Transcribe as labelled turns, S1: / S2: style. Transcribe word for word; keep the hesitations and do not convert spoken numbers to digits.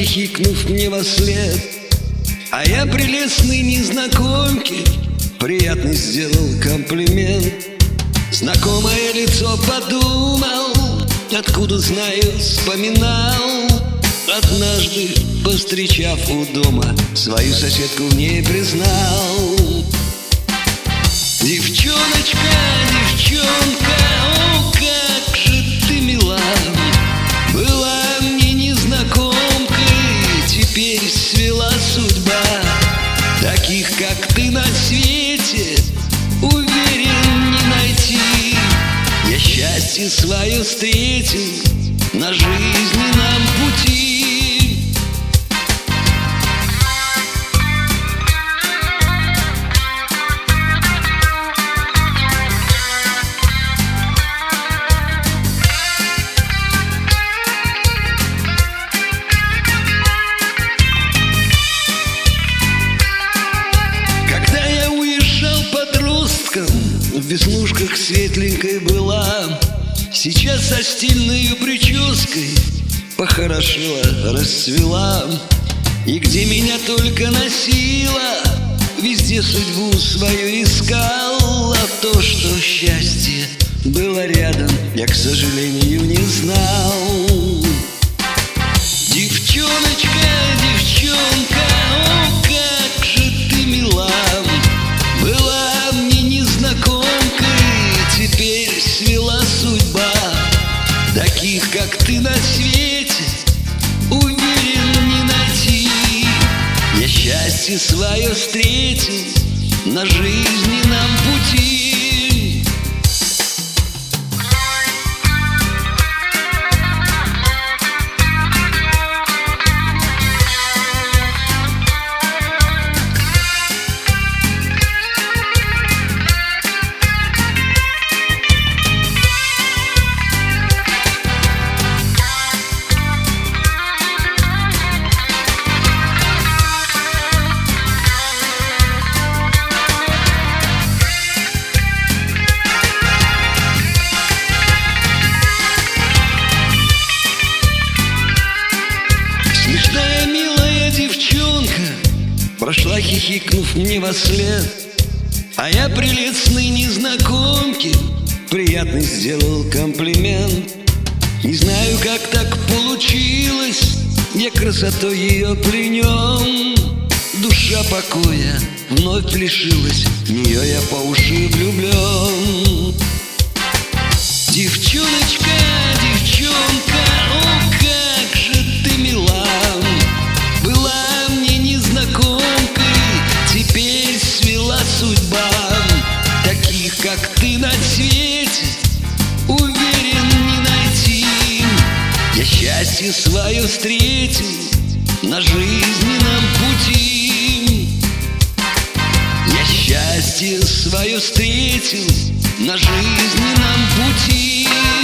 S1: хихикнув мне вослед. А я прелестной незнакомке приятный сделал комплимент. Знакомое лицо подумал, откуда знаю, вспоминал. Однажды, повстречав у дома, свою соседку в ней признал. Девчоночка, девчонка, о, как же ты мила. Была мне незнакомкой, теперь свела судьба. Таких, как ты, на свете, уверен, не найти. Я счастье свое встретил на жизненном пути. В веснушках светленькой была, сейчас со стильной прической похорошела, расцвела. И где меня только носила, везде судьбу свою искал. А то, что счастье было рядом, я, к сожалению, не знал. Девчоночка, девчонка, о, как же ты мила. Была мне незнакомкой, теперь свела судьба. Таких, как ты, на свете, уверен, не найти. Я счастье свое встретил на жизненном пути. Смешная, милая девчонка прошла, хихикнув мне вослед. А я прелестной незнакомке приятный сделал комплимент. Не знаю, как так получилось, я красотой ее пленен. Душа покоя вновь лишилась, в нее я по уши влюблен. Девчоночка, девчонка, о, как же ты мила. Была мне незнакомкой, теперь свела судьба. Таких, как ты, на свете, уверен, не найти. Я счастье свое встретил на жизненном пути. Я счастье свое встретил на жизненном пути.